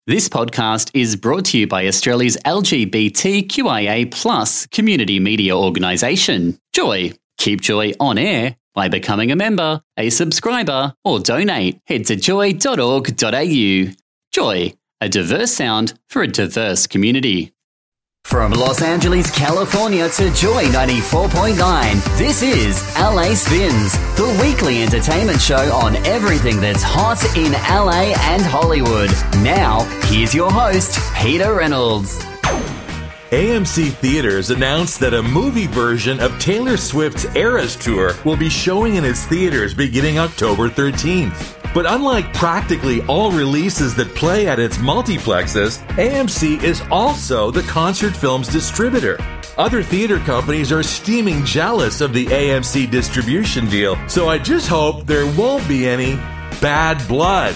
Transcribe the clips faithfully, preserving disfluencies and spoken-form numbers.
This podcast is brought to you by Australia's L G B T Q I A plus community media organisation, Joy. Keep Joy on air by becoming a member, a subscriber, or donate. Head to joy dot org dot a u. Joy, a diverse sound for a diverse community. From Los Angeles, California to Joy ninety-four point nine, this is L A Spins, the weekly entertainment show on everything that's hot in L A and Hollywood. Now, here's your host, Peter Reynolds. A M C Theaters announced that a movie version of Taylor Swift's Eras Tour will be showing in its theaters beginning October thirteenth. But unlike practically all releases that play at its multiplexes, A M C is also the concert film's distributor. Other theater companies are steaming jealous of the A M C distribution deal, so I just hope there won't be any bad blood.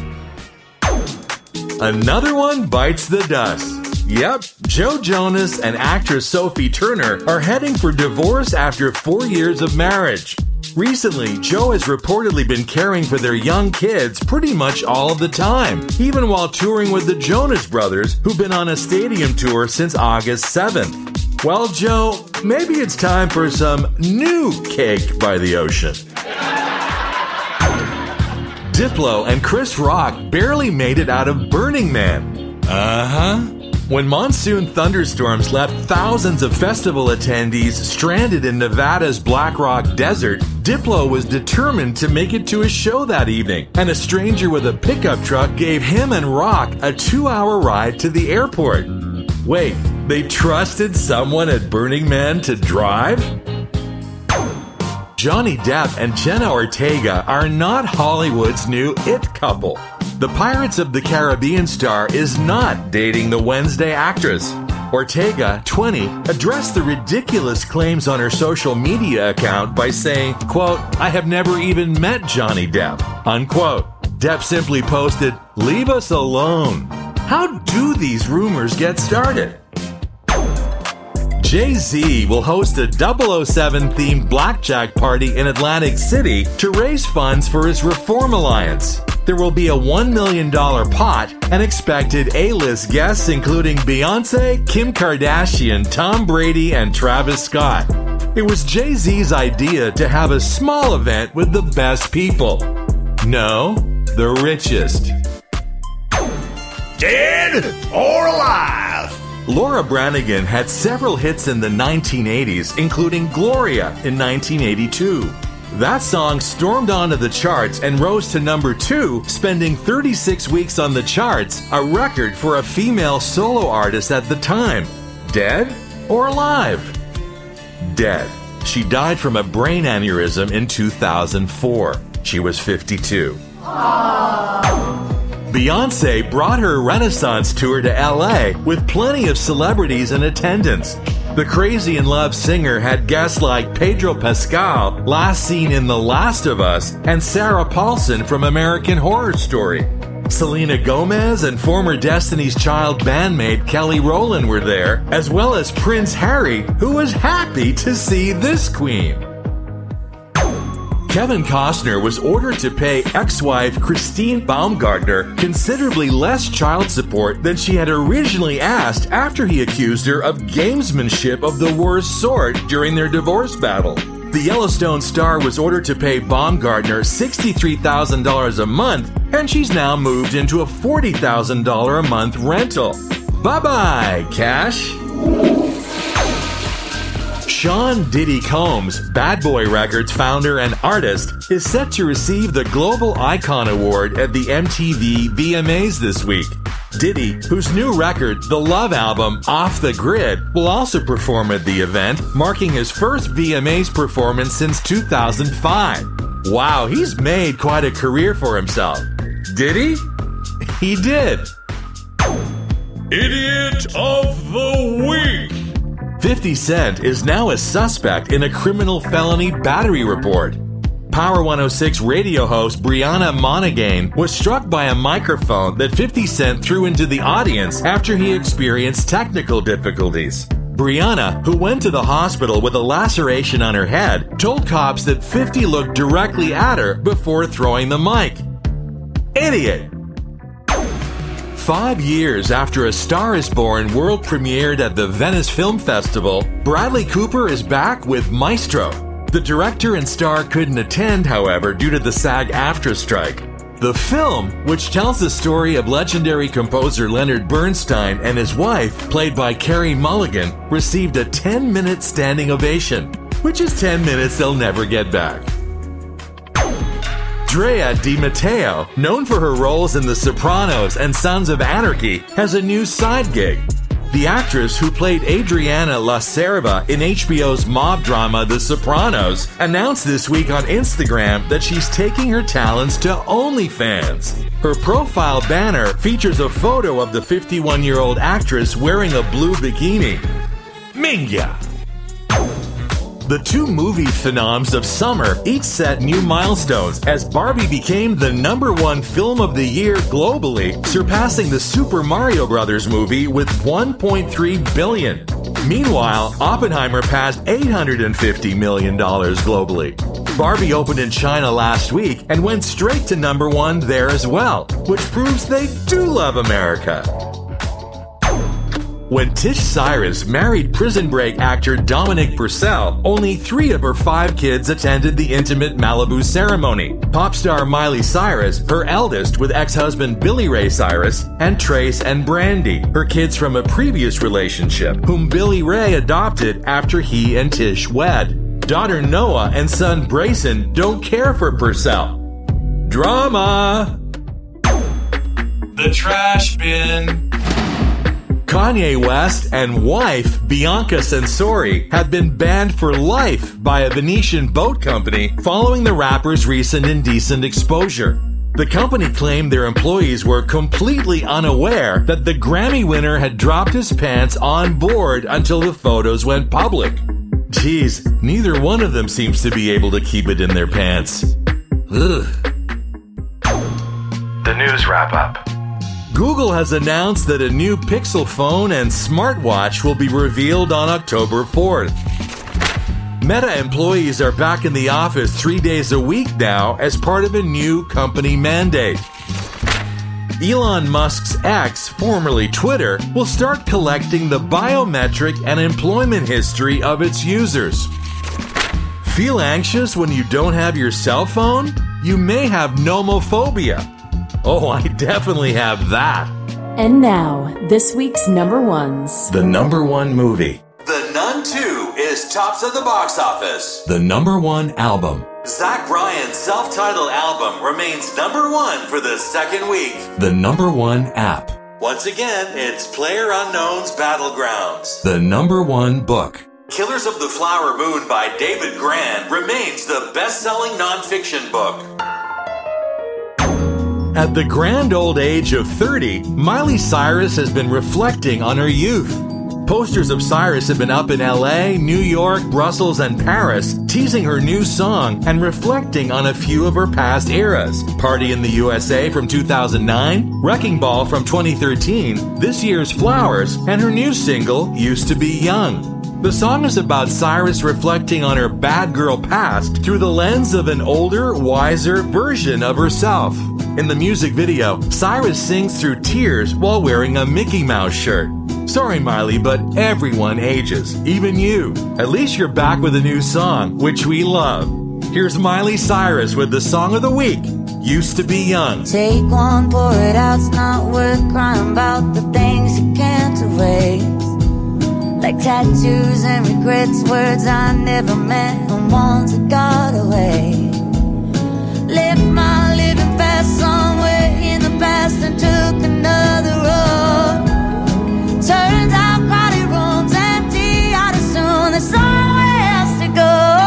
Another one bites the dust. Yep, Joe Jonas and actress Sophie Turner are heading for divorce after four years of marriage. Recently, Joe has reportedly been caring for their young kids pretty much all of the time, even while touring with the Jonas Brothers, who've been on a stadium tour since August seventh. Well, Joe, maybe it's time for some new cake by the ocean. Diplo and Chris Rock barely made it out of Burning Man. Uh-huh. When monsoon thunderstorms left thousands of festival attendees stranded in Nevada's Black Rock Desert, Diplo was determined to make it to a show that evening, and a stranger with a pickup truck gave him and Rock a two-hour ride to the airport. Wait, they trusted someone at Burning Man to drive? Johnny Depp and Jenna Ortega are not Hollywood's new it couple. The Pirates of the Caribbean star is not dating the Wednesday actress. Ortega, twenty, addressed the ridiculous claims on her social media account by saying, quote, "I have never even met Johnny Depp," unquote. Depp simply posted, "Leave us alone." How do these rumors get started? Jay-Z will host a double oh seven-themed blackjack party in Atlantic City to raise funds for his Reform Alliance. There will be a one million dollars pot and expected A-list guests including Beyonce, Kim Kardashian, Tom Brady, and Travis Scott. It was Jay-Z's idea to have a small event with the best people. No, the richest. Dead or alive? Laura Branigan had several hits in the nineteen eighties, including Gloria in nineteen eighty-two. That song stormed onto the charts and rose to number two, spending thirty-six weeks on the charts, a record for a female solo artist at the time. Dead or alive? Dead. She died from a brain aneurysm in two thousand four. She was fifty-two. Aww. Beyonce brought her Renaissance tour to L A with plenty of celebrities in attendance. The Crazy in Love singer had guests like Pedro Pascal, last seen in The Last of Us, and Sarah Paulson from American Horror Story. Selena Gomez and former Destiny's Child bandmate Kelly Rowland were there, as well as Prince Harry, who was happy to see this queen. Kevin Costner was ordered to pay ex-wife Christine Baumgartner considerably less child support than she had originally asked after he accused her of gamesmanship of the worst sort during their divorce battle. The Yellowstone star was ordered to pay Baumgartner sixty-three thousand dollars a month, and she's now moved into a forty thousand dollars a month rental. Bye-bye, cash. Sean Diddy Combs, Bad Boy Records founder and artist, is set to receive the Global Icon Award at the M T V V M As this week. Diddy, whose new record, the Love album, Off the Grid, will also perform at the event, marking his first V M As performance since two thousand five. Wow, he's made quite a career for himself. Did he? He did. Idiot of the Week. fifty Cent is now a suspect in a criminal felony battery report. Power one oh six radio host Brianna Monaghan was struck by a microphone that fifty Cent threw into the audience after he experienced technical difficulties. Brianna, who went to the hospital with a laceration on her head, told cops that fifty looked directly at her before throwing the mic. Idiot! Five years after A Star is Born world premiered at the Venice Film Festival, Bradley Cooper is back with Maestro. The director and star couldn't attend, however, due to the SAG-AFTRA strike. The film, which tells the story of legendary composer Leonard Bernstein and his wife, played by Carey Mulligan, received a ten-minute standing ovation, which is ten minutes they'll never get back. Drea Di Matteo, known for her roles in The Sopranos and Sons of Anarchy, has a new side gig. The actress who played Adriana La Cerva in H B O's mob drama The Sopranos announced this week on Instagram that she's taking her talents to OnlyFans. Her profile banner features a photo of the fifty-one-year-old actress wearing a blue bikini. Minga! The two movie phenoms of summer each set new milestones as Barbie became the number one film of the year globally, surpassing the Super Mario Brothers movie with one point three billion dollars. Meanwhile, Oppenheimer passed eight hundred fifty million dollars globally. Barbie opened in China last week and went straight to number one there as well, which proves they do love America. When Tish Cyrus married Prison Break actor Dominic Purcell, only three of her five kids attended the intimate Malibu ceremony. Pop star Miley Cyrus, her eldest with ex-husband Billy Ray Cyrus, and Trace and Brandy, her kids from a previous relationship, whom Billy Ray adopted after he and Tish wed. Daughter Noah and son Brayson don't care for Purcell. Drama! The trash bin. Kanye West and wife Bianca Censori have been banned for life by a Venetian boat company following the rapper's recent indecent exposure. The company claimed their employees were completely unaware that the Grammy winner had dropped his pants on board until the photos went public. Geez, neither one of them seems to be able to keep it in their pants. Ugh. The news wrap-up. Google has announced that a new Pixel phone and smartwatch will be revealed on October fourth. Meta employees are back in the office three days a week now as part of a new company mandate. Elon Musk's X, formerly Twitter, will start collecting the biometric and employment history of its users. Feel anxious when you don't have your cell phone? You may have nomophobia. Oh, I definitely have that. And now, this week's number ones. The number one movie. The Nun two is tops of the box office. The number one album. Zach Bryan's self-titled album remains number one for the second week. The number one app. Once again, it's PlayerUnknown's Battlegrounds. The number one book. Killers of the Flower Moon by David Grann remains the best-selling nonfiction book. At the grand old age of thirty, Miley Cyrus has been reflecting on her youth. Posters of Cyrus have been up in L A, New York, Brussels, and Paris, teasing her new song and reflecting on a few of her past eras. Party in the U S A from two thousand nine, Wrecking Ball from twenty thirteen, this year's Flowers, and her new single, Used to Be Young. The song is about Cyrus reflecting on her bad girl past through the lens of an older, wiser version of herself. In the music video, Cyrus sings through tears while wearing a Mickey Mouse shirt. Sorry, Miley, but everyone ages, even you. At least you're back with a new song, which we love. Here's Miley Cyrus with the song of the week, Used to Be Young. Take one, pour it out, it's not worth crying about the things you can't erase. Like tattoos and regrets, words I never meant, and ones that got away. Left my living fast somewhere in the past and took another road. Turns out crowded rooms empty out as soon as somewhere else to go.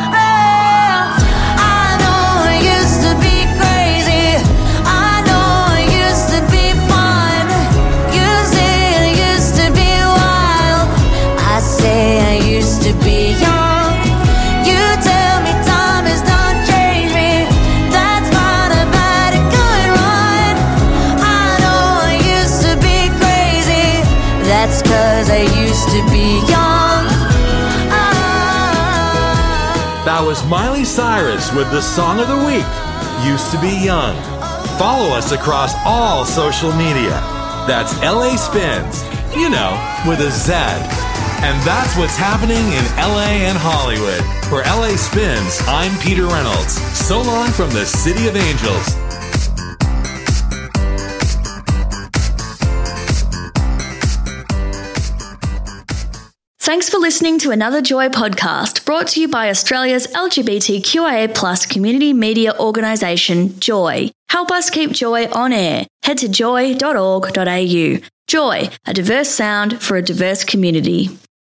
That was Miley Cyrus with the song of the week, Used to Be Young. Follow us across all social media. That's L A Spins, you know, with a Z. And that's what's happening in L A and Hollywood. For L A Spins, I'm Peter Reynolds. So long from the City of Angels. Thanks for listening to another Joy podcast brought to you by Australia's L G B T Q I A plus community media organisation, Joy. Help us keep Joy on air. Head to joy dot org dot a u. Joy, a diverse sound for a diverse community.